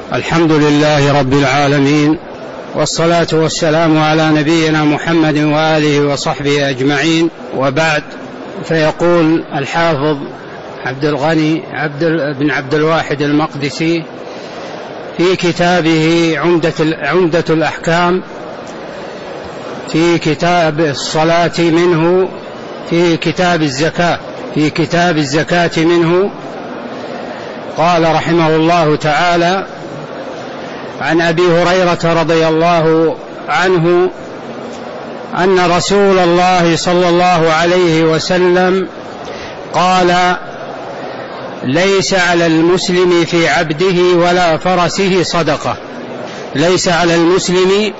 الحمد لله رب العالمين، والصلاة والسلام على نبينا محمد وآله وصحبه أجمعين، وبعد. فيقول الحافظ عبد الغني بن عبد الواحد المقدسي في كتابه عمدة الأحكام في كتاب الصلاة منه في كتاب الزكاة منه، قال رحمه الله تعالى: عن أبي هريرة رضي الله عنه أن رسول الله صلى الله عليه وسلم قال: ليس على المسلم في عبده ولا فرسه صدقة. ليس على المسلم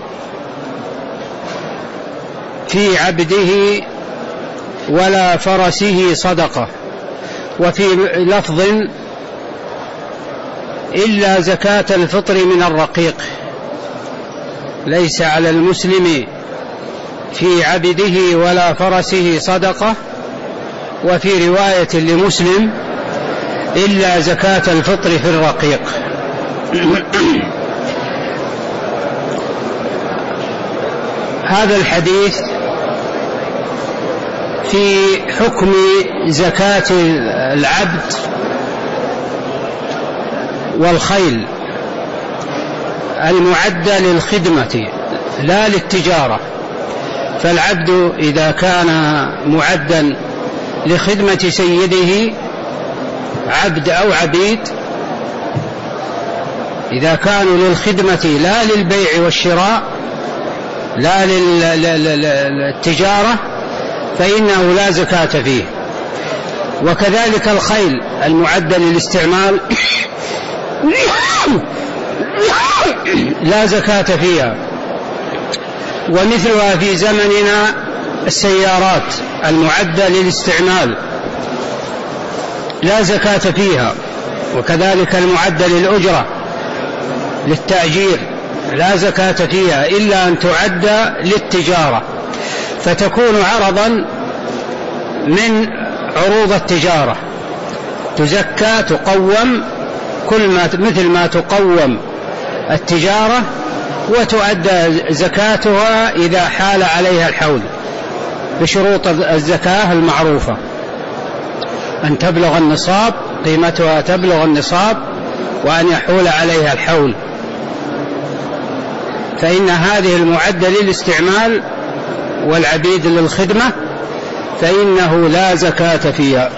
في عبده ولا فرسه صدقة. وفي لفظ: إلا زكاة الفطر من الرقيق. ليس على المسلم في عبده ولا فرسه صدقة. وفي رواية لمسلم: إلا زكاة الفطر في الرقيق. هذا الحديث في حكم زكاة العبد والخيل المعدة للخدمة لا للتجارة. فالعبد إذا كان معدا لخدمة سيده، عبد أو عبيد، إذا كانوا للخدمة لا للبيع والشراء لا للتجارة، فإنه لا زكاة فيه. وكذلك الخيل المعدة للاستعمال لا زكاة فيها. ومثلها في زمننا السيارات المعدة للاستعمال لا زكاة فيها. وكذلك المعدة للأجرة للتأجير لا زكاة فيها إلا أن تعد للتجارة، فتكون عرضا من عروض التجارة، تزكى تقوم مثل ما تقوم التجارة، وتؤدى زكاتها إذا حال عليها الحول بشروط الزكاة المعروفة: أن تبلغ النصاب، قيمتها تبلغ النصاب، وأن يحول عليها الحول. فإن هذه المعدة للاستعمال والعبيد للخدمة فإنه لا زكاة فيها.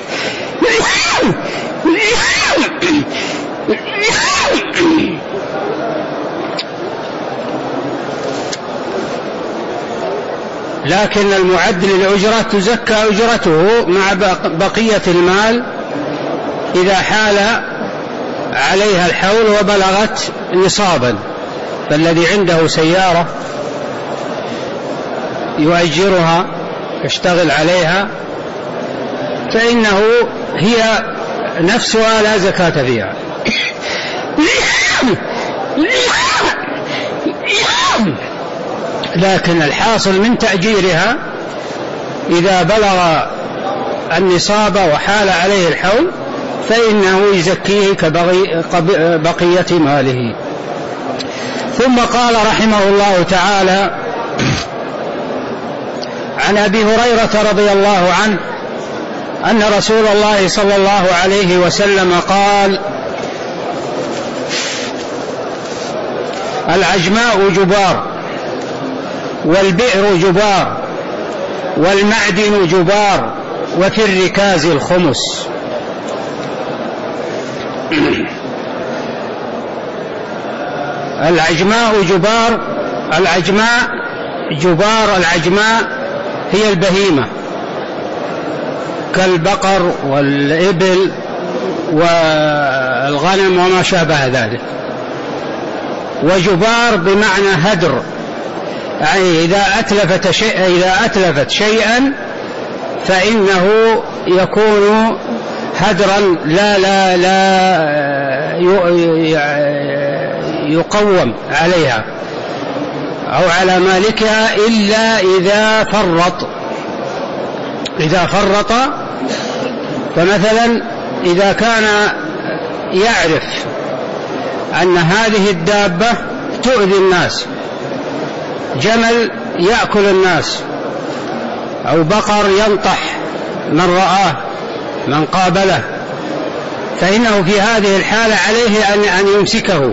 لكن المعد للأجرة تزكى أجرته مع بقية المال إذا حال عليها الحول وبلغت نصابا. فالذي عنده سيارة يؤجرها يشتغل عليها فإنه هي نفسها لا زكاة فيها. لكن الحاصل من تأجيرها إذا بلغ النصاب وحال عليه الحول فإنه يزكيه كبقية ماله. ثم قال رحمه الله تعالى: عن أبي هريرة رضي الله عنه أن رسول الله صلى الله عليه وسلم قال: العجماء جبار، والبئر جبار، والمعدن جبار، وفي الركاز الخمس. العجماء جبار. العجماء هي البهيمة كالبقر والإبل والغنم وما شابه ذلك. وجبار بمعنى هدر، يعني إذا أتلفت شيئا فإنه يكون هدرا لا يقوم عليها أو على مالكها إلا إذا فرط. فمثلا إذا كان يعرف أن هذه الدابة تؤذي الناس، جمل يأكل الناس، أو بقر ينطح من رآه من قابله، فإنه في هذه الحالة عليه أن يمسكه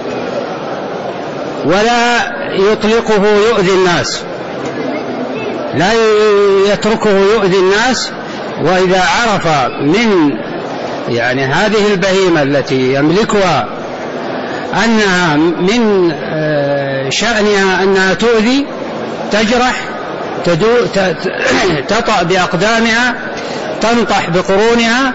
ولا يطلقه يؤذي الناس، لا يتركه يؤذي الناس. وإذا عرف من هذه البهيمة التي يملكها أنها من شأنها أنها تؤذي، تجرح، تطأ بأقدامها، تنطح بقرونها،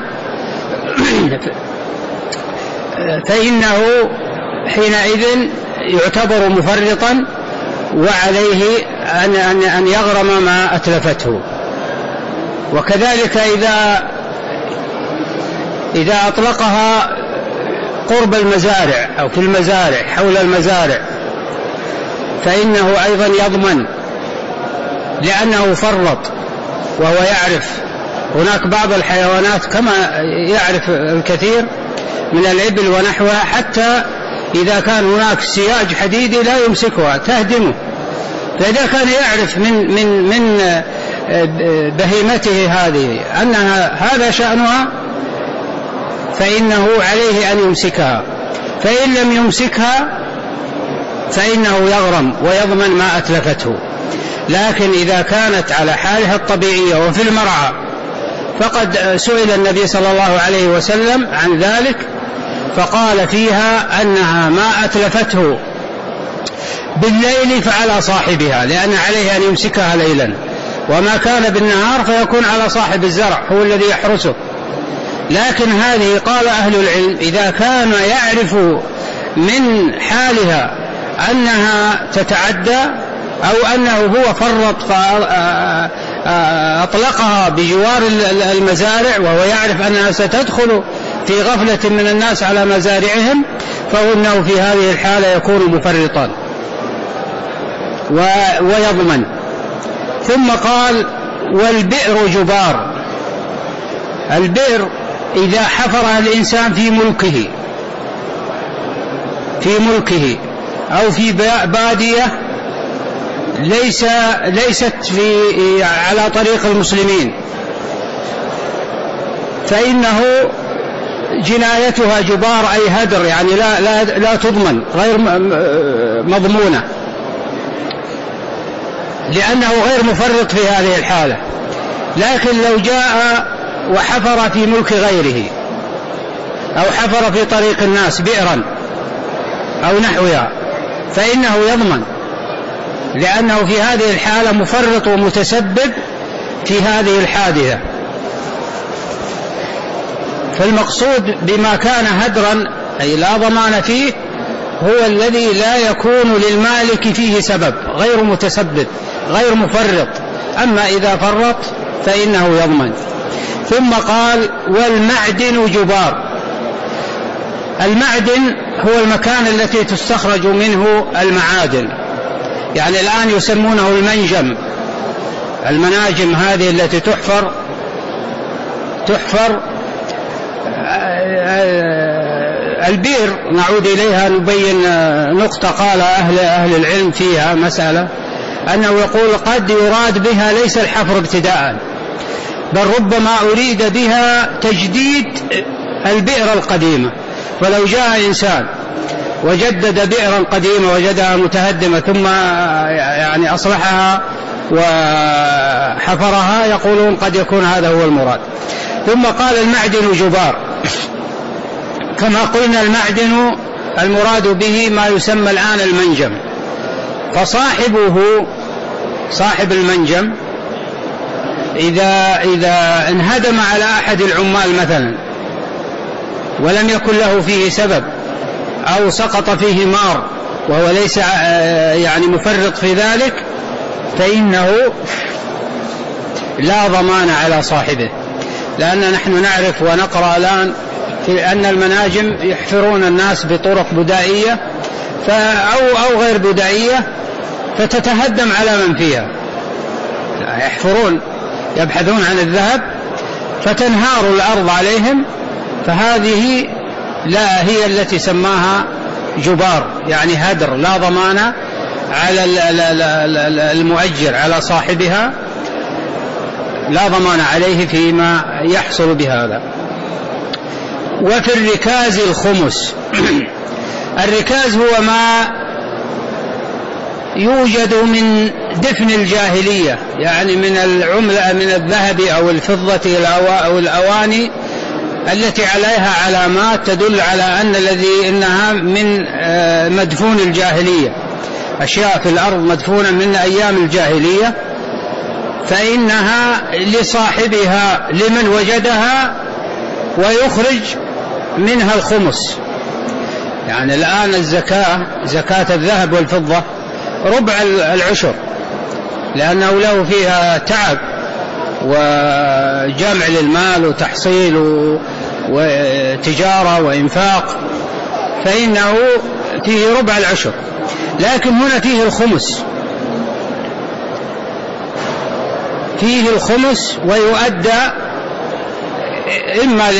فإنه حينئذ يعتبر مفرطا، وعليه أن يغرم ما أتلفته. وكذلك إذا أطلقها قرب المزارع أو في المزارع حول المزارع، فإنه أيضا يضمن، لأنه فرط وهو يعرف. هناك بعض الحيوانات كما يعرف الكثير من الإبل ونحوها، حتى إذا كان هناك سياج حديدي لا يمسكها، تهدمه. فإذا كان يعرف من بهيمته هذه أنها هذا شأنها، فإنه عليه أن يمسكها، فإن لم يمسكها فإنه يغرم ويضمن ما أتلفته. لكن إذا كانت على حالها الطبيعية وفي المرعى، فقد سئل النبي صلى الله عليه وسلم عن ذلك، فقال فيها أنها ما أتلفته بالليل فعلى صاحبها، لأن عليه أن يمسكها ليلا، وما كان بالنهار فيكون على صاحب الزرع هو الذي يحرسه. لكن هذه قال أهل العلم إذا كان يعرف من حالها أنها تتعدى أو أنه هو فرط فأطلقها بجوار المزارع، وهو يعرف أنها ستدخل في غفلة من الناس على مزارعهم، فإنه في هذه الحالة يكون مفرطا ويضمن. ثم قال والبئر جبار. البئر إذا حفرها الإنسان في ملكه أو في بادية ليست على طريق المسلمين، فإنه جنايتها جبار، أي هدر، يعني لا تضمن، غير مضمونة، لأنه غير مفرط في هذه الحالة. لكن لو جاء وحفر في ملك غيره أو حفر في طريق الناس بئرا أو نحوها، فإنه يضمن، لأنه في هذه الحالة مفرط ومتسبب في هذه الحادثة. فالمقصود بما كان هدرا أي لا ضمان فيه هو الذي لا يكون للمالك فيه سبب، غير متسبب، غير مفرط. أما إذا فرط فإنه يضمن. ثم قال والمعدن جبار. المعدن هو المكان التي تستخرج منه المعادن، يعني الآن يسمونه المنجم، المناجم هذه التي تحفر البئر. نعود إليها نبين نقطة قال أهل العلم فيها مسألة، أنه يقول قد يراد بها ليس الحفر ابتداء، بل ربما أريد بها تجديد البئر القديمة. فلو جاء إنسان وجدد بئرا قديمة وجدها متهدمة ثم أصلحها وحفرها، يقولون قد يكون هذا هو المراد. ثم قال المعدن جبار. كما قلنا المعدن المراد به ما يسمى الآن المنجم، فصاحبه صاحب المنجم إذا انهدم على أحد العمال مثلا ولم يكن له فيه سبب، أو سقط فيه مار وهو ليس مفرط في ذلك، فإنه لا ضمان على صاحبه. لأن نحن نعرف ونقرأ الآن في أن المناجم يحفرون الناس بطرق بدائية أو غير بدائية، فتتهدم على من فيها، يحفرون يبحثون عن الذهب فتنهار الأرض عليهم، فهذه لا هي التي سماها جبار، يعني هدر، لا ضمان على المؤجر، على صاحبها لا ضمان عليه فيما يحصل بهذا. وفي الركاز الخمس. الركاز هو ما يوجد من دفن الجاهلية، يعني من العملة، من الذهب أو الفضة أو الأواني التي عليها علامات تدل على أن إنها من مدفون الجاهلية، أشياء في الأرض مدفونة من أيام الجاهلية، فإنها لصاحبها لمن وجدها ويخرج منها الخمس. يعني الآن الزكاة، زكاة الذهب والفضة ربع العشر، لأنه له فيها تعب وجمع للمال وتحصيل وتجارة وإنفاق، فإنه فيه ربع العشر. لكن هنا فيه الخمس، فيه الخمس، ويؤدى إما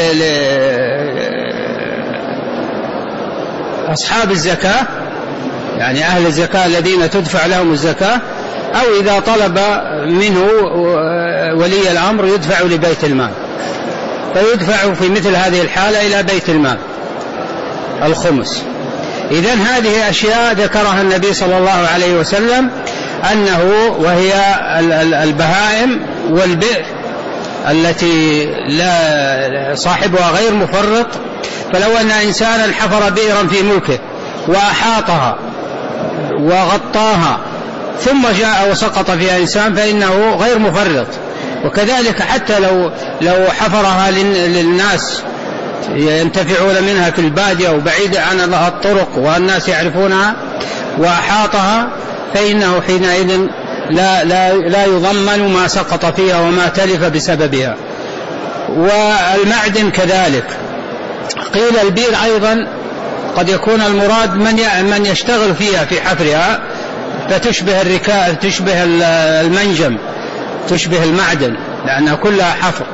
أصحاب الزكاة، يعني أهل الزكاة الذين تدفع لهم الزكاة، أو إذا طلب منه ولي الأمر يدفع لبيت المال، فيدفع في مثل هذه الحالة إلى بيت المال الخمس. إذن هذه أشياء ذكرها النبي صلى الله عليه وسلم، أنه وهي البهائم والبئر التي لا صاحبها غير مفرط، فلو أن إنسانا حفر بئرا في ملكه وأحاطها وغطاها ثم جاء وسقط فيها إنسان فإنه غير مفرط. وكذلك حتى لو حفرها للناس ينتفعون منها في البادية وبعيد عن الطرق والناس يعرفونها وأحاطها، فإنه حينئذ لا يضمن ما سقط فيها وما تلف بسببها. والمعدن كذلك. قيل البير أيضا قد يكون المراد من يشتغل فيها في حفرها، فتشبه الركاز، تشبه المنجم، تشبه المعدن، لأنها كلها حفر.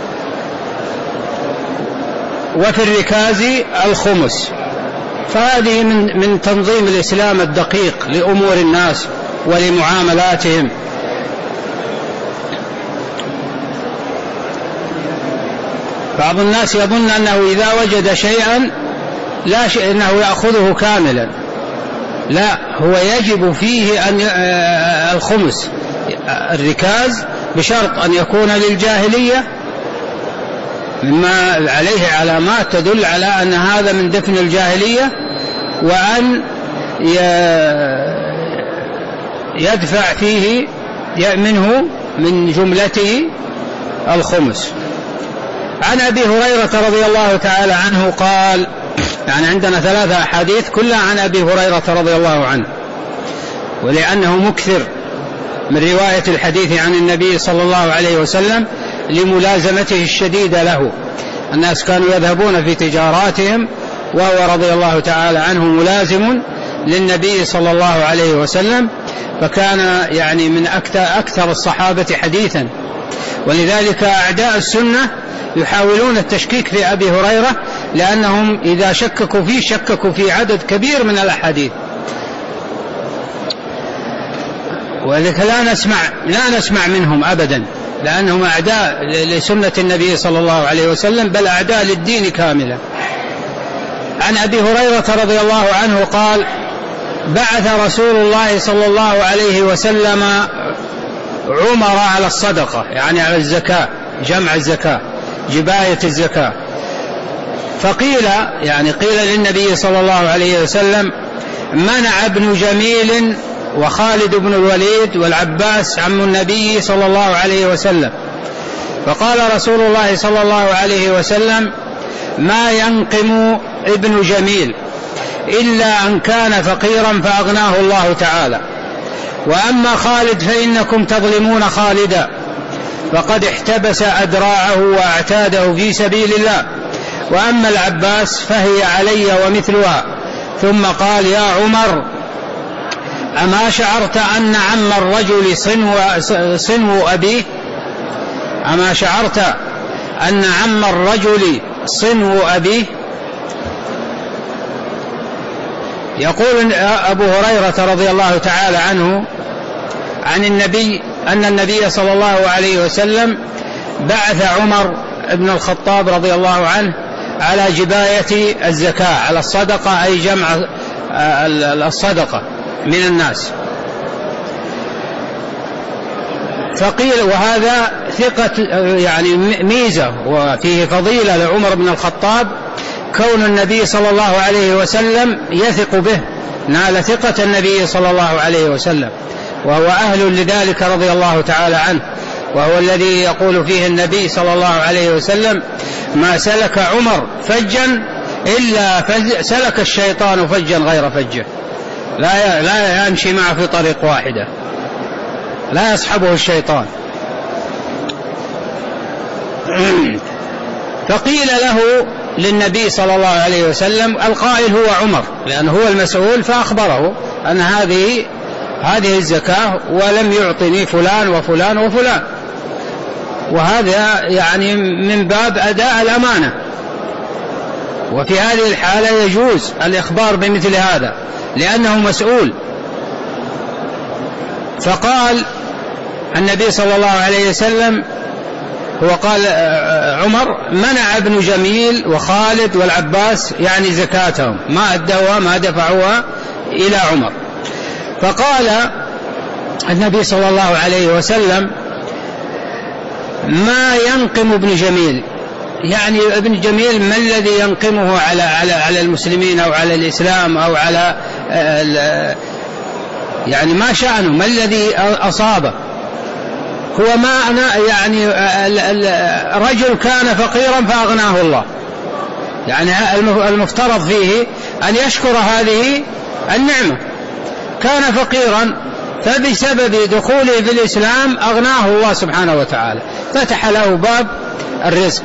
وفي الركاز الخمس. فهذه من تنظيم الإسلام الدقيق لأمور الناس ولمعاملاتهم. بعض الناس يظن أنه إذا وجد شيئا لا شيء أنه يأخذه كاملا، لا، هو يجب فيه أن الخمس الركاز بشرط أن يكون للجاهلية مما عليه علامات تدل على أن هذا من دفن الجاهلية، وأن يدفع فيه منه من جملته الخمس. عن أبي هريرة رضي الله تعالى عنه قال، يعني عندنا 3 أحاديث كلها عن أبي هريرة رضي الله عنه، ولأنه مكثر من رواية الحديث عن النبي صلى الله عليه وسلم لملازمته الشديدة له. الناس كانوا يذهبون في تجاراتهم وهو رضي الله تعالى عنه ملازم للنبي صلى الله عليه وسلم، فكان يعني من أكثر الصحابة حديثا. ولذلك أعداء السنة يحاولون التشكيك في أبي هريرة، لأنهم إذا شككوا فيه شككوا في عدد كبير من الأحاديث. ولذلك لا نسمع منهم أبدا، لأنهم أعداء لسنة النبي صلى الله عليه وسلم، بل أعداء للدين كاملا. عن أبي هريرة رضي الله عنه قال: بعث رسول الله صلى الله عليه وسلم عمر على الصدقة، يعني على الزكاة، جمع الزكاة، جباية الزكاة. فقيل، يعني قيل للنبي صلى الله عليه وسلم: منع ابن جميل وخالد بن الوليد والعباس عم النبي صلى الله عليه وسلم. فقال رسول الله صلى الله عليه وسلم: ما ينقم ابن جميل إلا أن كان فقيرا فأغناه الله تعالى، وأما خالد فإنكم تظلمون خالدا، فقد احتبس أدراعه وأعتاده في سبيل الله، وأما العباس فهي علي ومثلها. ثم قال: يا عمر، أما شعرت أن عم الرجل صنو أبيه؟ أما شعرت أن عم الرجل صنو أبيه؟ يقول أبو هريرة رضي الله تعالى عنه عن النبي أن النبي صلى الله عليه وسلم بعث عمر بن الخطاب رضي الله عنه على جباية الزكاة، على الصدقة، أي جمع الصدقة من الناس. فقيل، وهذا ثقة يعني ميزة وفيه فضيلة لعمر بن الخطاب، كون النبي صلى الله عليه وسلم يثق به، نال ثقة النبي صلى الله عليه وسلم، وهو أهل لذلك رضي الله تعالى عنه، وهو الذي يقول فيه النبي صلى الله عليه وسلم: ما سلك عمر فجا إلا سلك الشيطان فجا غير فجه، لا يمشي معه في طريق واحدة، لا يصحبه الشيطان. فقيل له للنبي صلى الله عليه وسلم، القائل هو عمر لأنه هو المسؤول، فأخبره أن هذه الزكاة ولم يعطني فلان وفلان وفلان، وهذا يعني من باب أداء الأمانة، وفي هذه الحالة يجوز الإخبار بمثل هذا لأنه مسؤول. فقال النبي صلى الله عليه وسلم، هو قال عمر: منع ابن جميل وخالد والعباس يعني زكاتهم، ما أدوها ما دفعوها إلى عمر. فقال النبي صلى الله عليه وسلم: ما ينقم ابن جميل، يعني ابن جميل ما الذي ينقمه على المسلمين أو على الإسلام أو على يعني ما شأنه، ما الذي أصابه؟ هو ما أنا يعني رجل كان فقيرا فأغناه الله، يعني المفترض فيه أن يشكر هذه النعمة. كان فقيرا فبسبب دخوله في الإسلام أغناه الله سبحانه وتعالى، فتح له باب الرزق،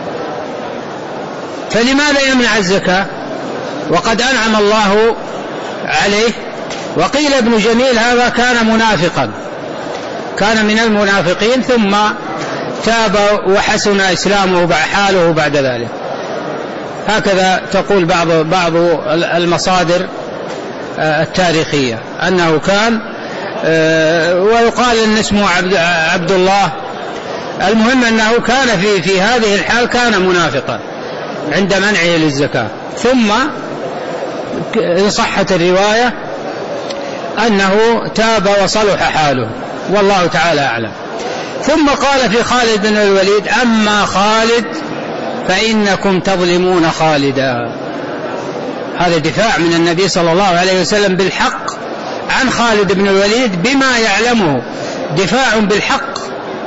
فلماذا يمنع الزكاة وقد أنعم الله عليه؟ وقيل ابن جميل هذا كان منافقا، كان من المنافقين ثم تاب وحسن إسلامه حاله بعد ذلك. هكذا تقول بعض المصادر التاريخية أنه كان، ويقال أن اسمه عبد الله. المهم أنه كان في هذه الحال كان منافقا عند منعه للزكاة، ثم إن صحت الرواية أنه تاب وصلح حاله، والله تعالى أعلم. ثم قال في خالد بن الوليد: أما خالد فإنكم تظلمون خالدا. هذا دفاع من النبي صلى الله عليه وسلم بالحق عن خالد بن الوليد بما يعلمه، دفاع بالحق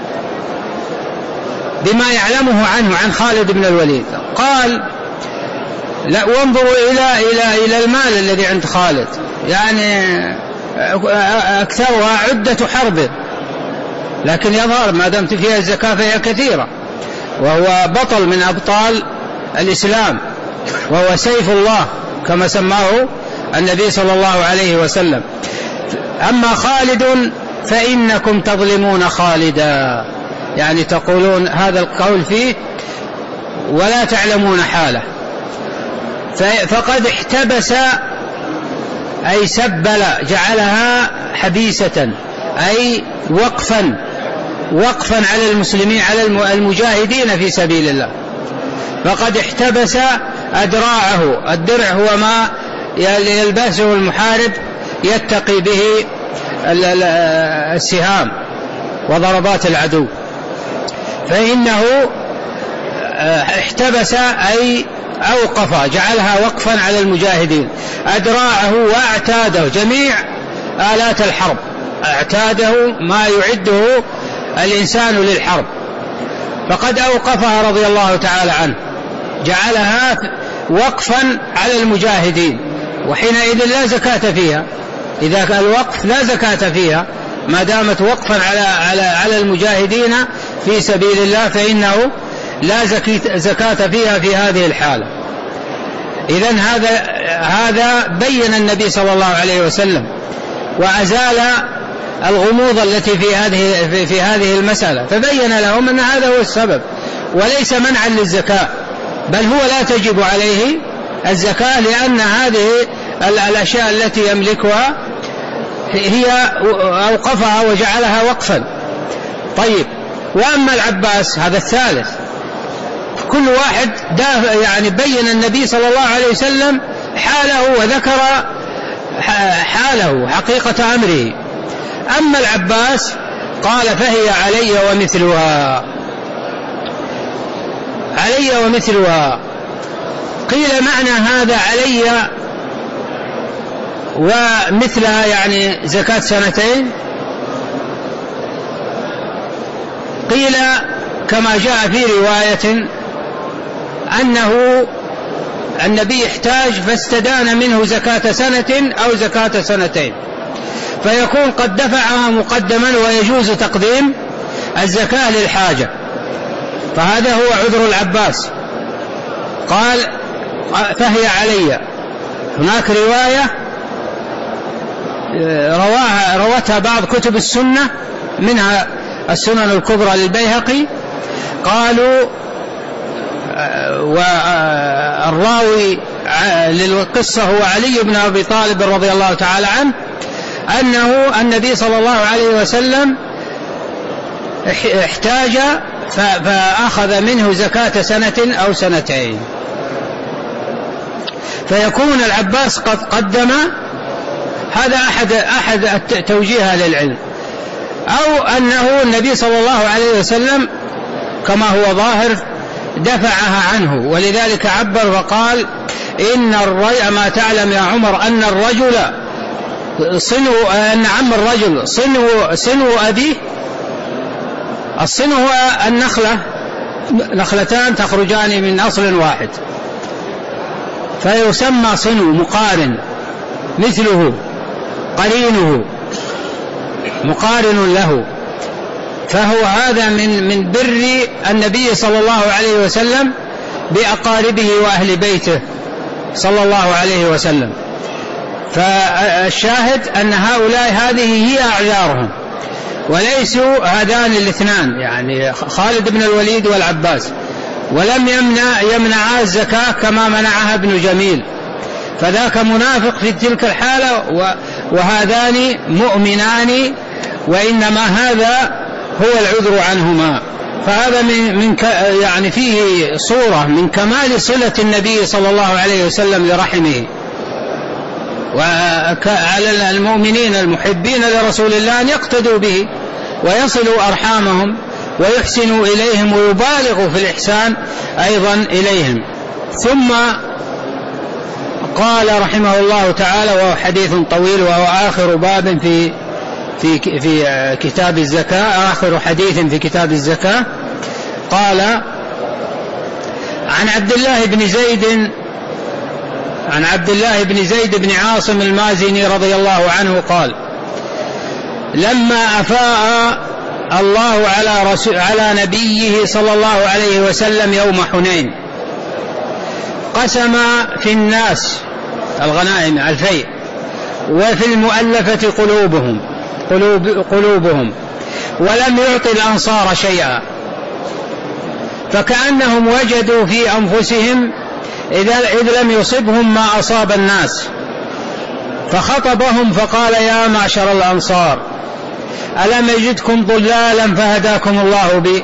بما يعلمه عنه عن خالد بن الوليد. قال: لا، وانظروا إلى المال الذي عند خالد، يعني أكثرها عدة حرب، لكن يظهر ما دامت فيها الزكاة فهي كثيرة، وهو بطل من أبطال الإسلام، وهو سيف الله كما سماه النبي صلى الله عليه وسلم. أما خالد فإنكم تظلمون خالدا، يعني تقولون هذا القول فيه ولا تعلمون حاله. فقد احتبس أي سبل، جعلها حبيسة أي وقفا على المسلمين، على المجاهدين في سبيل الله. فقد احتبس أدراعه، الدرع هو ما يلبسه المحارب يتقي به السهام وضربات العدو، فإنه احتبس أي أوقف، جعلها وقفا على المجاهدين، أدراعه وأعتاده، جميع آلات الحرب، أعتاده ما يعده الإنسان للحرب، فقد أوقفها رضي الله تعالى عنه، جعلها وقفا على المجاهدين، وحينئذ لا زكاة فيها. إذا كان الوقف لا زكاة فيها ما دامت وقفا على المجاهدين في سبيل الله، فإنه لا زكاة فيها في هذه الحالة. إذن هذا بين النبي صلى الله عليه وسلم وأزال الغموض التي في هذه المسألة، فبين لهم أن هذا هو السبب، وليس منعا للزكاة، بل هو لا تجب عليه الزكاة، لأن هذه الأشياء التي يملكها هي أوقفها وجعلها وقفا. طيب، وأما العباس هذا الثالث، كل واحد يعني بين النبي صلى الله عليه وسلم حاله وذكر حاله حقيقة أمره. أما العباس قال فهي علي ومثلها، علي ومثلها. قيل معنى هذا علي ومثلها يعني زكاة سنتين. قيل كما جاء في رواية أنه النبي احتاج فاستدان منه زكاة سنة أو زكاة سنتين، فيكون قد دفعها مقدما ويجوز تقديم الزكاة للحاجة. فهذا هو عذر العباس، قال فهي علي. هناك رواية روتها بعض كتب السنة منها السنن الكبرى للبيهقي، قالوا والراوي للقصة هو علي بن أبي طالب رضي الله تعالى عنه، أنه النبي صلى الله عليه وسلم احتاج فأخذ منه زكاة سنة أو سنتين، فيكون العباس قد قدم. هذا أحد توجيهها للعلم، أو أنه النبي صلى الله عليه وسلم كما هو ظاهر دفعها عنه، ولذلك عبر وقال إن ما تعلم يا عمر أن الرجل أن عم الرجل صنو أبيه. الصنو هو النخلة، نخلتان تخرجان من أصل واحد، فيسمى صنو مقارن، مثله قرينه مقارن له. فهو هذا من بر النبي صلى الله عليه وسلم بأقاربه وأهل بيته صلى الله عليه وسلم. فالشاهد أن هؤلاء هذه هي أعذارهم، وليسوا هذان الاثنان يعني خالد بن الوليد والعباس، ولم يمنعا الزكاة كما منعها ابن جميل، فذاك منافق في تلك الحالة وهذان مؤمنان، وإنما هذا هو العذر عنهما. فهذا يعني فيه صورة من كمال صلة النبي صلى الله عليه وسلم لرحمه، وعلى المؤمنين المحبين لرسول الله أن يقتدوا به ويصلوا أرحامهم ويحسنوا إليهم ويبالغوا في الإحسان أيضا إليهم. ثم قال رحمه الله تعالى، وهو حديث طويل وهو آخر باب في كتاب الزكاة، آخر حديث في كتاب الزكاة، قال عن عبد الله بن زيد بن عاصم المازني رضي الله عنه قال لما أفاء الله على نبيه صلى الله عليه وسلم يوم حنين قسم في الناس الغنائم الفيء، وفي المؤلفة قلوبهم ولم يعطي الأنصار شيئا، فكأنهم وجدوا في أنفسهم إذ لم يصبهم ما أصاب الناس، فخطبهم فقال يا معشر الأنصار ألم يجدكم ضلالا فهداكم الله بي،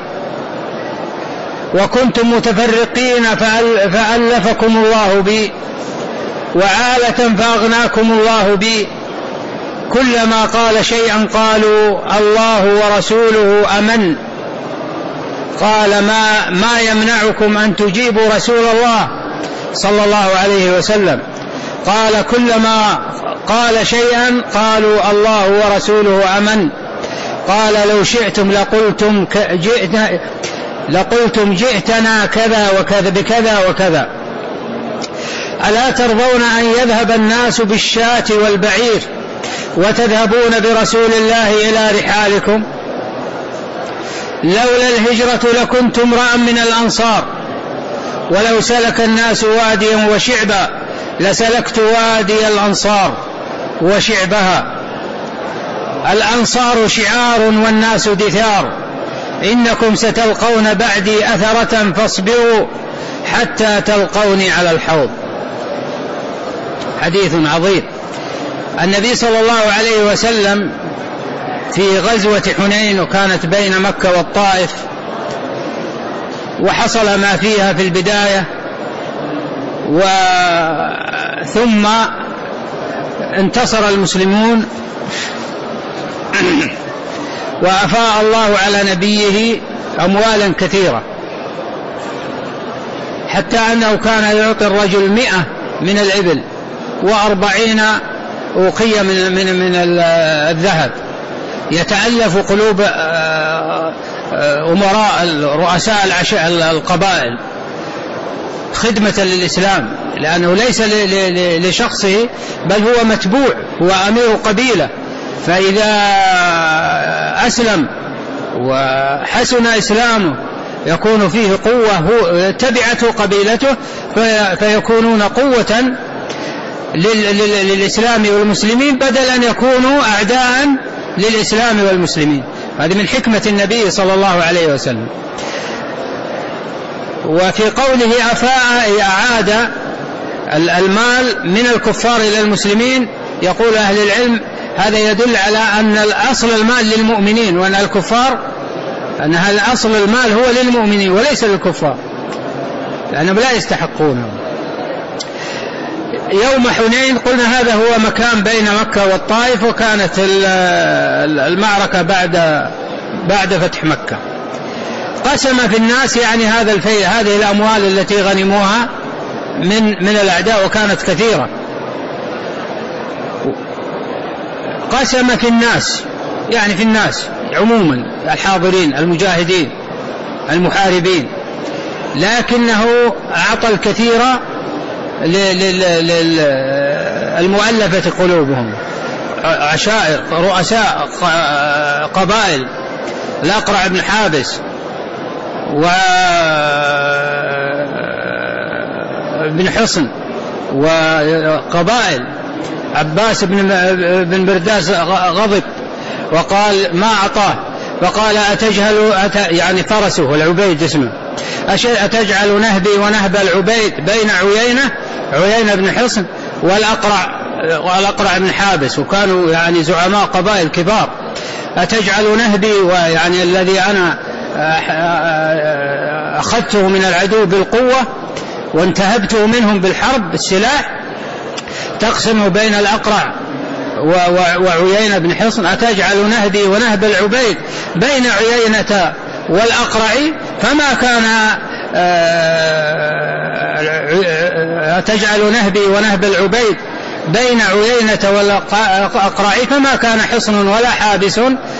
وكنتم متفرقين فألفكم الله بي، وعالة فأغناكم الله بي، كلما قال شيئا قالوا الله ورسوله أمن، قال ما يمنعكم أن تجيبوا رسول الله صلى الله عليه وسلم، قال كلما قال شيئا قالوا الله ورسوله أمن، قال لو شئتم لقلتم جئتنا كذا وكذا بكذا وكذا، ألا ترضون أن يذهب الناس بالشاة والبعير وتذهبون برسول الله إلى رحالكم؟ لولا الهجرة لكنت امرأ من الأنصار، ولو سلك الناس واديا وشعبا لسلكت وادي الأنصار وشعبها. الأنصار شعار والناس دثار، إنكم ستلقون بعدي أثرة فاصبروا حتى تلقوني على الحوض. حديث عظيم. النبي صلى الله عليه وسلم في غزوة حنين، وكانت بين مكة والطائف، وحصل ما فيها في البداية، ثم انتصر المسلمون وأفاء الله على نبيه أموالا كثيرة، حتى أنه كان يعطي الرجل 100 من الإبل و40 أوقية من الذهب، يتألف قلوب أمراء رؤساء القبائل خدمة للإسلام، لأنه ليس لشخصه بل هو متبوع، هو أمير قبيلة، فإذا أسلم وحسن إسلامه يكون فيه قوة، تبعته قبيلته فيكونون قوة للإسلام والمسلمين، بدل أن يكونوا أعداء للإسلام والمسلمين. هذه من حكمة النبي صلى الله عليه وسلم. وفي قوله أفاء أعاد المال من الكفار إلى المسلمين، يقول أهل العلم هذا يدل على أن الأصل المال للمؤمنين، وأن الكفار أن الأصل المال هو للمؤمنين وليس للكفار، لأنهم لا يستحقونه. يوم حنين قلنا هذا هو مكان بين مكة والطائف، وكانت المعركة بعد فتح مكة. قسم في الناس، يعني هذا الفيء، هذه الأموال التي غنموها من الأعداء وكانت كثيرة، قسم في الناس، يعني في الناس عموما، الحاضرين المجاهدين المحاربين، لكنه أعطى الكثير للمؤلفة قلوبهم، عشائر رؤساء قبائل، الأقرع بن حابس وابن حصن وقبائل. عباس بن برداس غضب وقال ما أعطاه، فقال أتجهل، يعني فرسه العبيد اسمه، أتجعل نهبي ونهب العبيد بين عيينة بن حصن والأقرع بن حابس، وكانوا يعني زعماء قبائل كبار. أتجعل نهبي، ويعني الذي أنا أخذته من العدو بالقوة وانتهبته منهم بالحرب بالسلاح، تقسم بين الأقرع وعيينة بن حصن. أتجعل نهبي ونهب العبيد بين عيينة والأقرع، فما كان أتجعل نهبي ونهب العبيد بين عيينة والأقرع، فما كان حصن ولا حابس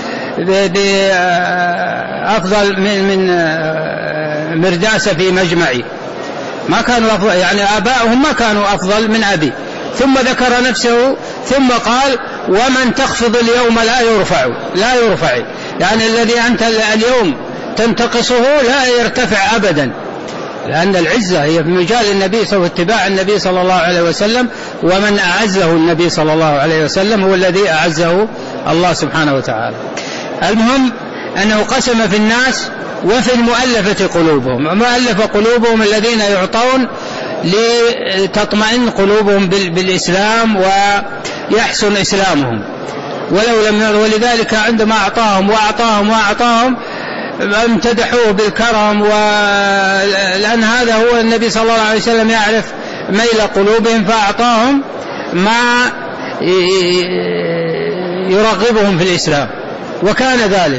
بأفضل من مرداس في مجمعي، ما كانوا أفضل، يعني آباؤهم ما كانوا أفضل من أبي. ثم ذكر نفسه ثم قال ومن تخفض اليوم لا يرفع، يعني الذي أنت اليوم تنتقصه لا يرتفع أبدا، لأن العزة هي في مجال النبي صلى الله عليه وسلم واتباع النبي صلى الله عليه وسلم، ومن أعزه النبي صلى الله عليه وسلم هو الذي أعزه الله سبحانه وتعالى. المهم أنه قسم في الناس وفي المؤلفة قلوبهم، مؤلف قلوبهم الذين يعطون لتطمئن قلوبهم بالإسلام ويحسن إسلامهم، ولذلك عندما أعطاهم امتدحوه بالكرم، لأن هذا هو النبي صلى الله عليه وسلم يعرف ميل قلوبهم، فأعطاهم ما يرغبهم في الإسلام، وكان ذلك.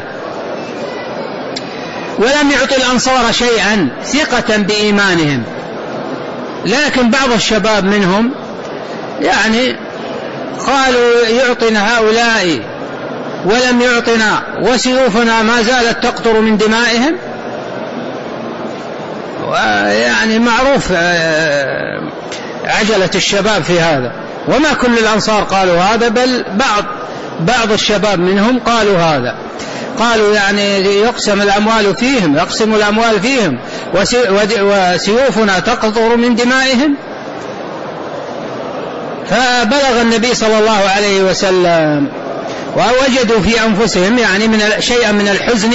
ولم يعطي الأنصار شيئا ثقة بإيمانهم، لكن بعض الشباب منهم يعني قالوا يعطينا هؤلاء ولم يعطنا، وسيوفنا ما زالت تقطر من دمائهم. ويعني معروف عجلة الشباب في هذا، وما كل الأنصار قالوا هذا، بل بعض الشباب منهم قالوا هذا، قالوا يعني يقسم الأموال فيهم وسيوفنا تقطر من دمائهم. فبلغ النبي صلى الله عليه وسلم ووجدوا في أنفسهم يعني شيئا من الحزن،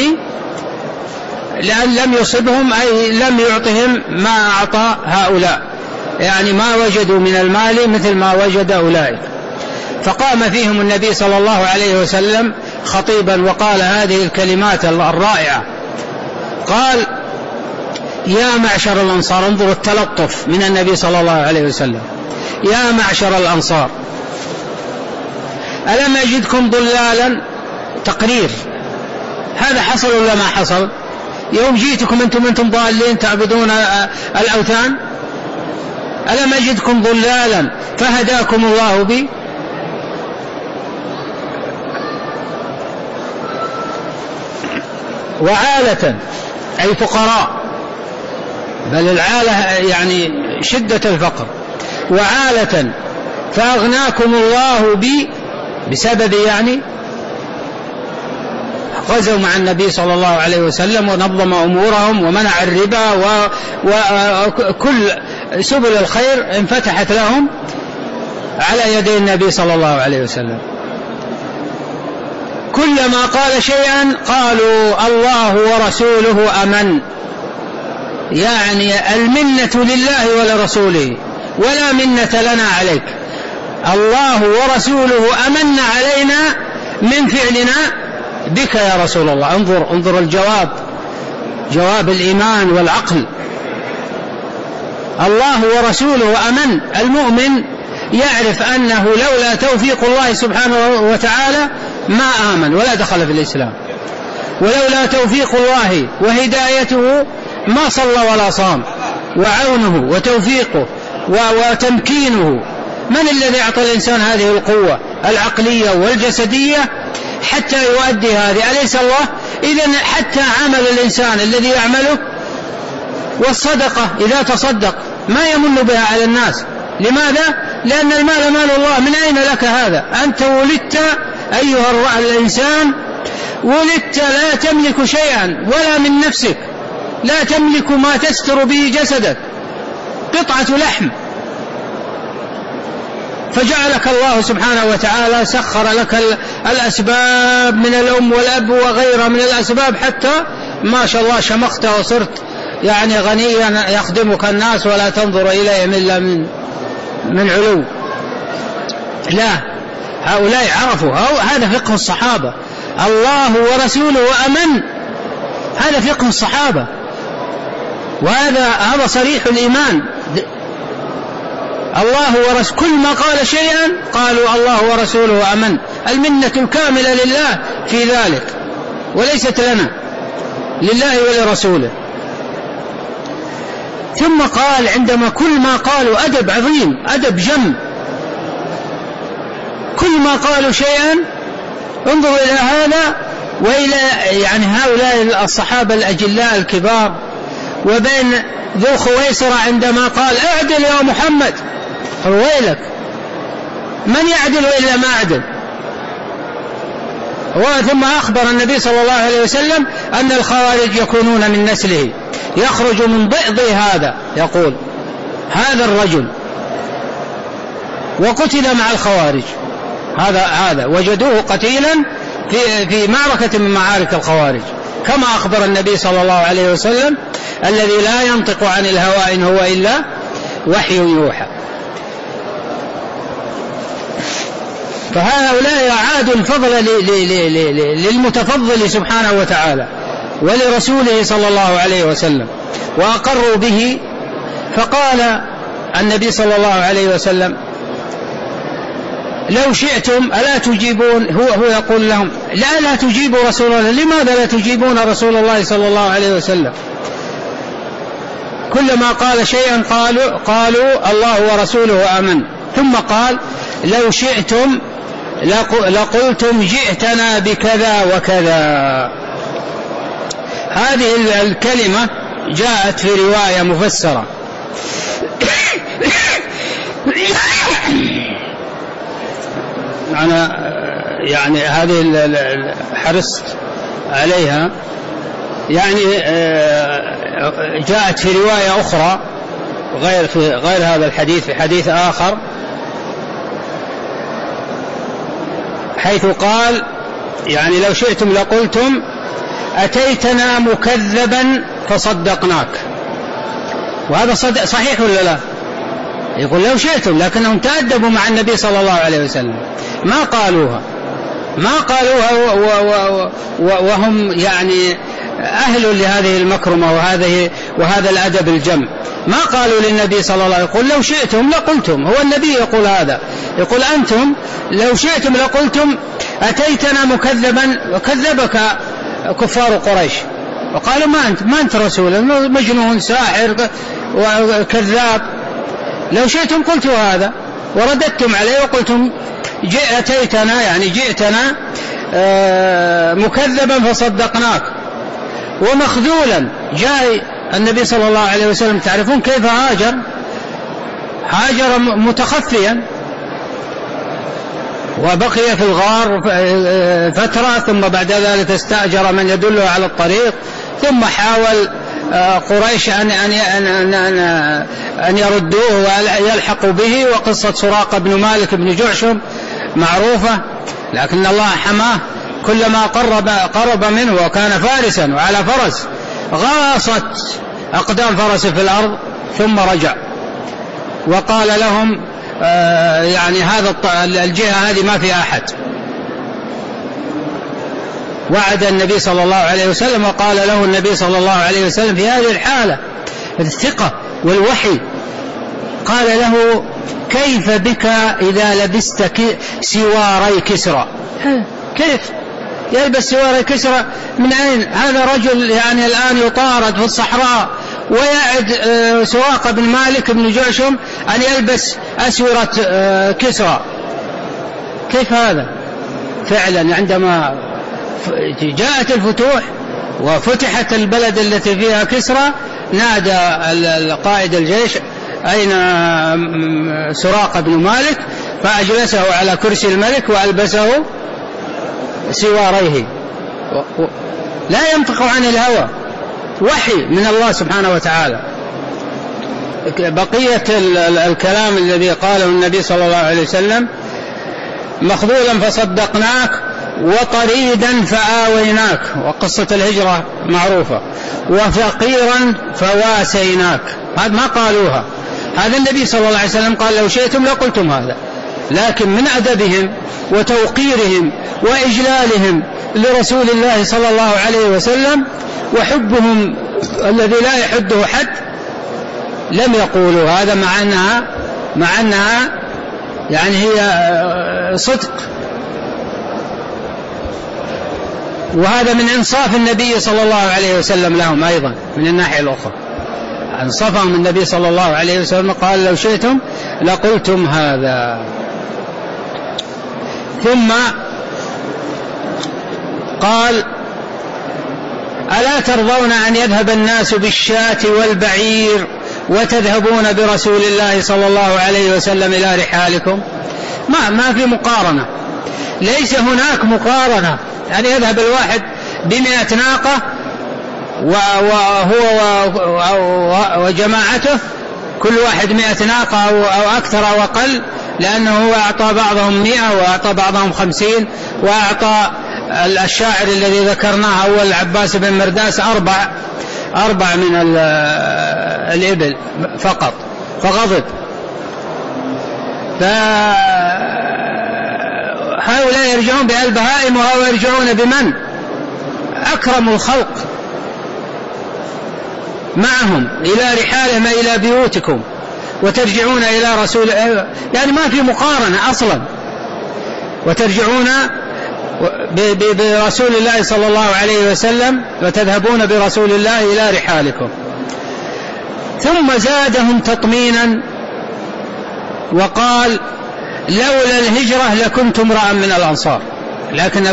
لأن لم يصبهم، أي لم يعطهم ما أعطى هؤلاء، يعني ما وجدوا من المال مثل ما وجد أولئك. فقام فيهم النبي صلى الله عليه وسلم خطيبا وقال هذه الكلمات الرائعة، قال: يا معشر الأنصار، انظروا التلطف من النبي صلى الله عليه وسلم، يا معشر الأنصار، ألم أجدكم ضلالا؟ تقرير، هذا حصل ولا ما حصل؟ يوم جيتكم أنتم ضالين تعبدون الأوثان، ألم أجدكم ضلالا فهداكم الله بي؟ وعالة أي فقراء، بل العالة يعني شدة الفقر، وعالة فأغناكم الله بي بسبب يعني غزوا مع النبي صلى الله عليه وسلم ونظم أمورهم ومنع الربا وكل سبل الخير انفتحت لهم على يدي النبي صلى الله عليه وسلم. كلما قال شيئا قالوا الله ورسوله أمن، يعني المنة لله ولرسوله ولا منة لنا عليك، الله ورسوله أمن علينا من فعلنا بك يا رسول الله. انظر الجواب، جواب الإيمان والعقل. الله ورسوله أمن، المؤمن يعرف أنه لولا توفيق الله سبحانه وتعالى ما آمن ولا دخل في الإسلام، ولولا توفيق الله وهدايته ما صلى ولا صام، وعونه وتوفيقه وتمكينه. من الذي أعطى الإنسان هذه القوة العقلية والجسدية حتى يؤدي هذه؟ أليس الله؟ إذن حتى عمل الإنسان الذي يعمله والصدقة إذا تصدق ما يمن بها على الناس. لماذا؟ لأن المال مال الله. من أين لك هذا؟ أنت ولدت أيها الإنسان، ولدت لا تملك شيئا ولا من نفسك، لا تملك ما تستر به جسدك، قطعة لحم، فجعلك الله سبحانه وتعالى سخر لك الأسباب من الأم والأب وغيرها من الأسباب حتى ما شاء الله شمخت وصرت يعني غنيا يخدمك الناس ولا تنظر إليهم إلا من علو. لا، هؤلاء عرفوا، هذا فقه الصحابة. الله ورسوله أمن، هذا فقه الصحابة، وهذا صريح الإيمان. الله ورسوله، كل ما قال شيئا قالوا الله ورسوله أمن، المنة الكاملة لله في ذلك وليست لنا، لله ولرسوله. ثم قال عندما كل ما قالوا، أدب عظيم، أدب جم، كل ما قالوا شيئا انظروا إلى هذا وإلى يعني هؤلاء الصحابة الأجلاء الكبار. وبين ذو خويصرة عندما قال اعدل يا محمد، ويلك من يعدل إلا ما عدل. ثم أخبر النبي صلى الله عليه وسلم أن الخوارج يكونون من نسله، يخرج من ضئض هذا، يقول هذا الرجل، وقتل مع الخوارج. هذا وجدوه قتيلا في معركة من معارك الخوارج، كما أخبر النبي صلى الله عليه وسلم الذي لا ينطق عن الهوى إن هو إلا وحي يوحى. فهؤلاء أعادوا الفضل للمتفضل سبحانه وتعالى ولرسوله صلى الله عليه وسلم وأقروا به. فقال النبي صلى الله عليه وسلم لو شئتم ألا تجيبون، هو يقول لهم لا تجيبوا رسول الله. لماذا لا تجيبون رسول الله صلى الله عليه وسلم؟ كلما قال شيئا قالوا الله ورسوله أمن. ثم قال لو شئتم لقلتم جئتنا بكذا وكذا. هذه الكلمة جاءت في رواية مفسرة أنا يعني هذه حرصت عليها، يعني جاءت في رواية أخرى غير هذا الحديث، في حديث آخر حيث قال يعني لو شئتم لقلتم أتيتنا مكذبا فصدقناك. وهذا صحيح ولا لا؟ يقول لو شئتم، لكنهم تأدبوا مع النبي صلى الله عليه وسلم، ما قالوها وهم يعني أهل لهذه المكرمة وهذا الأدب الجم. ما قالوا للنبي صلى الله عليه وسلم يقول لو شئتم لقلتم. هو النبي يقول هذا، يقول أنتم لو شئتم لقلتم أتيتنا مكذبا وكذبك كفار قريش، وقالوا ما أنت رسول، مجنون ساحر وكذاب. لو شئتم قلت هذا، ورددتم عليه وقلتم أتيتنا يعني جئتنا مكذبا فصدقناك ومخذولا. جاء النبي صلى الله عليه وسلم، تعرفون كيف هاجر متخفيا، وبقي في الغار فترة، ثم بعد ذلك استأجر من يدله على الطريق، ثم حاول قريش أن يردوه ويلحقوا به. وقصة سراقة بن مالك بن جعشم معروفة، لكن الله حماه، كلما قرب منه وكان فارسا وعلى فرس غاصت أقدام فرسه في الأرض ثم رجع وقال لهم يعني هذا الجهة هذه ما في أحد. وعد النبي صلى الله عليه وسلم، وقال له النبي صلى الله عليه وسلم في هذه الحالة الثقة والوحي، قال له كيف بك إذا لبست سواري كسرى؟ كيف يلبس سواري كسرى؟ من أين هذا رجل يعني الآن يطارد في الصحراء، ويعد سراقة بن مالك بن جعشم أن يلبس أسورة كسرى؟ كيف هذا؟ فعلا عندما جاءت الفتوح وفتحت البلد التي فيها كسرى، نادى قائد الجيش أين سراقة بن مالك، فأجلسه على كرسي الملك وألبسه سواريه. لا ينطق عن الهوى، وحي من الله سبحانه وتعالى. بقية الكلام الذي قاله النبي صلى الله عليه وسلم: مخذولا فصدقناك وطريدا فآويناك، وقصة الهجرة معروفة، وفقيرا فواسيناك. هذا ما قالوها، هذا النبي صلى الله عليه وسلم قال لو شئتم لقلتم هذا، لكن من أدبهم وتوقيرهم وإجلالهم لرسول الله صلى الله عليه وسلم وحبهم الذي لا يحده حد لم يقولوا هذا، مع أنها يعني هي صدق. وهذا من إنصاف النبي صلى الله عليه وسلم لهم أيضا من الناحية الأخرى، أنصفهم النبي صلى الله عليه وسلم، قال لو شئتم لقلتم هذا. ثم قال: ألا ترضون أن يذهب الناس بالشاة والبعير وتذهبون برسول الله صلى الله عليه وسلم إلى رحالكم؟ ما في مقارنة، ليس هناك مقارنة. يعني يذهب الواحد ب100 ناقة وهو وجماعته، كل واحد 100 ناقة أو أكثر أو أقل، لأنه هو أعطى بعضهم 100 وأعطى بعضهم 50، وأعطى الشاعر الذي ذكرناه أول العباس بن مرداس 4 من الإبل فقط، فغضب. فهؤلاء يرجعون بالبهائم، وهؤلاء يرجعون بمن؟ أكرم الخلق معهم إلى رحالهم إلى بيوتكم، وترجعون إلى رسول، يعني ما في مقارنة أصلا، وترجعون برسول الله صلى الله عليه وسلم وتذهبون برسول الله إلى رحالكم. ثم زادهم تطمينا وقال: لولا الهجرة لكنت امرأ من الأنصار. لكن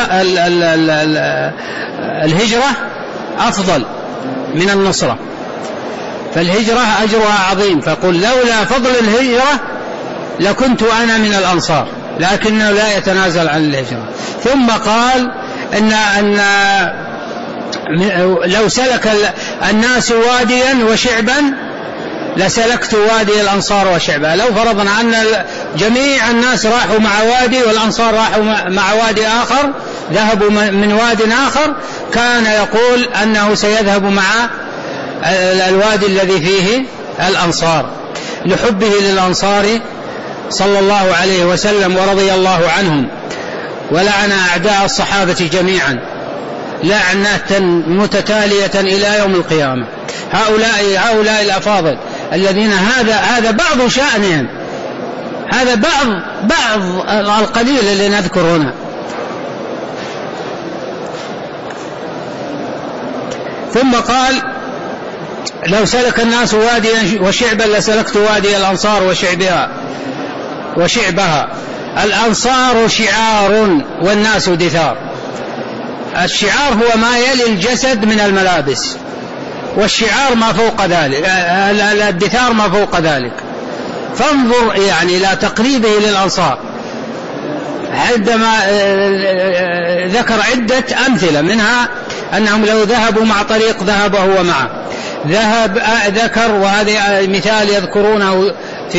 الهجرة أفضل من النصرة، فالهجرة أجرها عظيم، فقل لولا فضل الهجرة لكنت أنا من الأنصار، لكنه لا يتنازل عن الهجرة. ثم قال أن لو سلك الناس واديا وشعبا لسلكت وادي الأنصار وشعبا. لو فرضنا أن جميع الناس راحوا مع وادي والأنصار راحوا مع وادي آخر، ذهبوا من واد آخر، كان يقول أنه سيذهب مع الوادي الذي فيه الأنصار. لحبه للأنصار صلى الله عليه وسلم ورضي الله عنهم، ولعن أعداء الصحابة جميعا لعنة متتالية إلى يوم القيامة. هؤلاء الأفاضل الذين هذا بعض شأنهم، هذا بعض القليل اللي نذكر هنا. ثم قال: لو سلك الناس واديا وشعبا لسلكت وادي الأنصار وشعبها. الأنصار شعار والناس دثار. الشعار هو ما يلي الجسد من الملابس، والشعار ما فوق ذلك، الدثار ما فوق ذلك. فانظر يعني إلى تقريبه للأنصار عندما ذكر عدة أمثلة، منها أنهم لو ذهبوا مع طريق ذهب هو معه، ذكر، وهذا مثال يذكرونه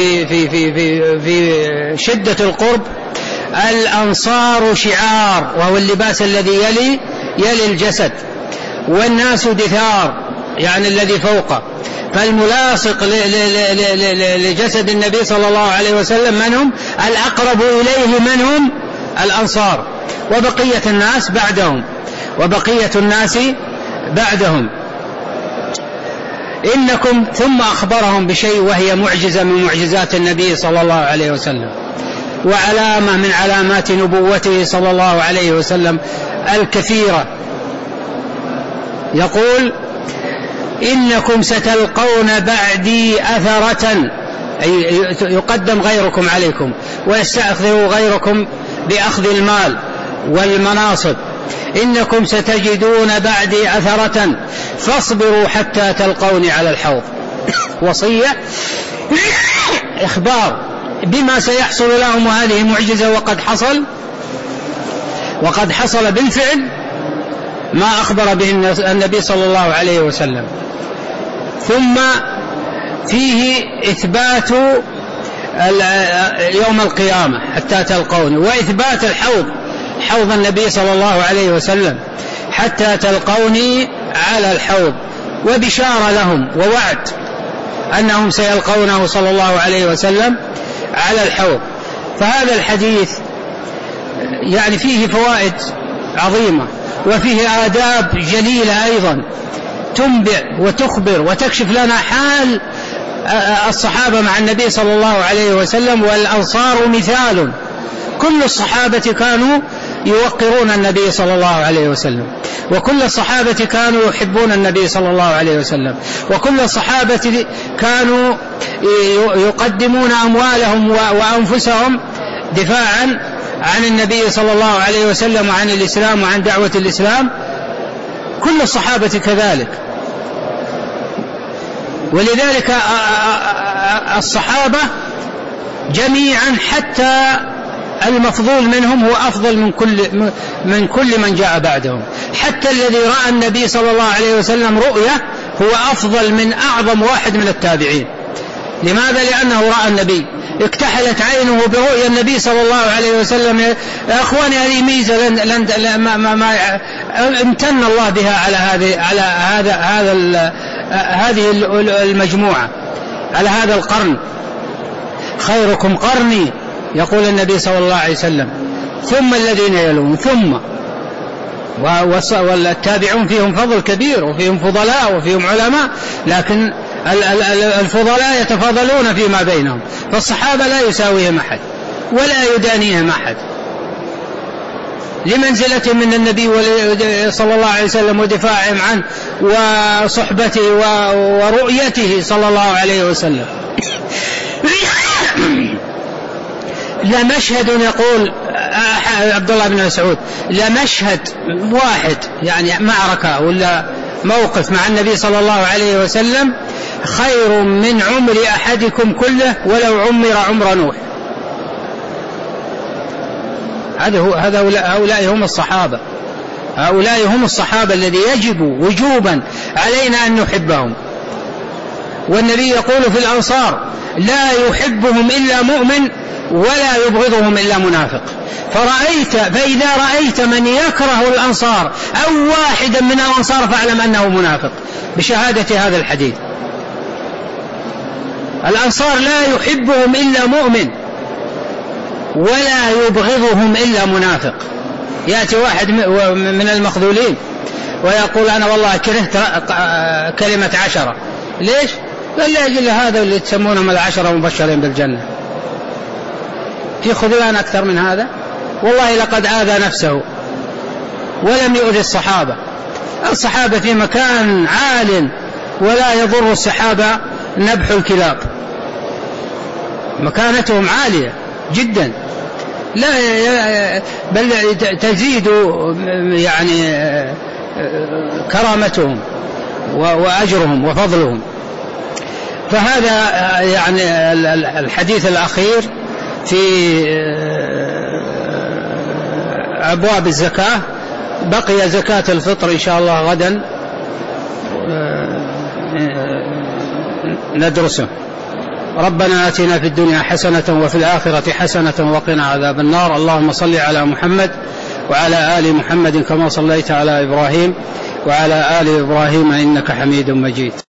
في شدة القرب: الأنصار شعار، وهو اللباس الذي يلي الجسد، والناس دثار يعني الذي فوقه. فالملاصق لجسد النبي صلى الله عليه وسلم من هم؟ الأقرب إليه من هم؟ الأنصار، وبقية الناس بعدهم. إنكم، ثم أخبرهم بشيء وهي معجزة من معجزات النبي صلى الله عليه وسلم، وعلامة من علامات نبوته صلى الله عليه وسلم الكثيرة. يقول: إنكم ستلقون بعدي أثرة، أي يقدم غيركم عليكم ويستأخذ غيركم بأخذ المال والمناصب. إنكم ستجدون بعدي أثرة فاصبروا حتى تلقوني على الحوض. وصية، إخبار بما سيحصل لهم، وهذه معجزة وقد حصل بالفعل ما أخبر به النبي صلى الله عليه وسلم. ثم فيه إثبات يوم القيامة حتى تلقوني، وإثبات حوض النبي صلى الله عليه وسلم حتى تلقوني على الحوض، وبشارة لهم ووعد أنهم سيلقونه صلى الله عليه وسلم على الحوض. فهذا الحديث يعني فيه فوائد عظيمة، وفيه آداب جليلة أيضا تنبئ وتخبر وتكشف لنا حال الصحابة مع النبي صلى الله عليه وسلم. والأنصار مثال، كل الصحابة كانوا يوقرون النبي صلى الله عليه وسلم، وكل الصحابة كانوا يحبون النبي صلى الله عليه وسلم، وكل الصحابة كانوا يقدمون أموالهم وأنفسهم دفاعا عن النبي صلى الله عليه وسلم وعن الإسلام وعن دعوة الإسلام، كل الصحابة كذلك. ولذلك الصحابة جميعا حتى المفضول منهم هو أفضل من كل من جاء بعدهم. حتى الذي رأى النبي صلى الله عليه وسلم رؤية هو أفضل من أعظم واحد من التابعين. لماذا؟ لأنه رأى النبي، اكتحلت عينه برؤيا النبي صلى الله عليه وسلم. يا أخواني، هذه ميزة ما امتن الله بها على هذه المجموعة، على هذا القرن. خيركم قرني، يقول النبي صلى الله عليه وسلم، ثم الذين يلون، ثم. والتابعون فيهم فضل كبير، وفيهم فضلاء وفيهم علماء، لكن الفضلاء يتفاضلون فيما بينهم. فالصحابة لا يساويهم أحد ولا يدانيهم أحد لمنزلة من النبي صلى الله عليه وسلم ودفاعهم عنه وصحبته ورؤيته صلى الله عليه وسلم. لمشهد، يقول عبد الله بن مسعود، لمشهد واحد يعني معركة ولا موقف مع النبي صلى الله عليه وسلم خير من عمر أحدكم كله ولو عمر عمر نوح. هؤلاء هم الصحابة، هؤلاء هم الصحابة الذي يجب وجوبا علينا أن نحبهم. والنبي يقول في الأنصار: لا يحبهم إلا مؤمن ولا يبغضهم إلا منافق. فإذا رأيت من يكره الأنصار أو واحدا من الأنصار فاعلم أنه منافق، بشهادة هذا الحديث. الأنصار لا يحبهم إلا مؤمن ولا يبغضهم إلا منافق. يأتي واحد من المخذولين ويقول أنا والله كرهت كلمة 10. ليش؟ قال لأجل هذا اللي تسمونهم 10 مبشرين بالجنة. في خذلان أكثر من هذا؟ والله لقد آذى نفسه ولم يؤذي الصحابة. الصحابة في مكان عال ولا يضر الصحابة نبح الكلاب، مكانتهم عالية جدا، لا بل تزيد يعني كرامتهم وأجرهم وفضلهم. فهذا يعني الحديث الأخير في أبواب الزكاة. بقي زكاة الفطر إن شاء الله غدا ندرسه. ربنا آتنا في الدنيا حسنة وفي الآخرة حسنة وقنا عذاب النار. اللهم صل على محمد وعلى آل محمد كما صليت على إبراهيم وعلى آل إبراهيم إنك حميد مجيد.